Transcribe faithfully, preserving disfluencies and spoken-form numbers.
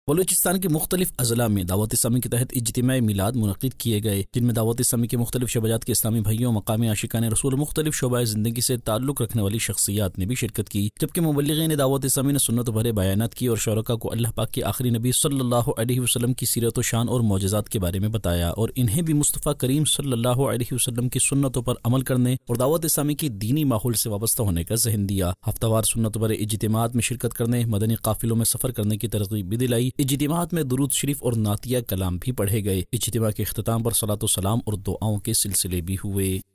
बलूचिस्तान के मुख्तलिफ अजला में दावत इस्लामी के तहत इज्तिमाई मिलाद मुनक़िद किए गए, जिनमें दावत इस्लामी के मुख्तलिफ शोबाजात के इस्लामी भाइयों, मकामी आशिकान रसूल, मुख्तलिफ शोबाए ज़िंदगी से ताल्लुक़ रखने वाली शख्सियात ने भी शिरकत की। जबकि मुबल्लिगीन दावत इस्लामी ने सुन्नत भरे बयानात की और शोरका को अल्लाह पाक के आखिरी नबी सल्लल्लाहु अलैहि वसल्लम की सीरत व शान और मौजज़ात के बारे में बताया और इन्हें भी मुस्तफ़ा करीम सल्लल्लाहु अलैहि वसल्लम की सुन्नतों पर अमल करने और दावत इस्लामी के दीनी माहौल से वाबस्ता होने का ज़हन दिया। हफ्तावार सुन्नत भरे इज्तिमात में शिरकत करने, मदनी काफिलों में सफ़र करने की तरगीब भी दिलाई। इज्तिमात में दुरूद शरीफ और नातिया कलाम भी पढ़े गए। इज्तिमा के इख्तिताम पर सलातो सलाम और दुआओं के सिलसिले भी हुए।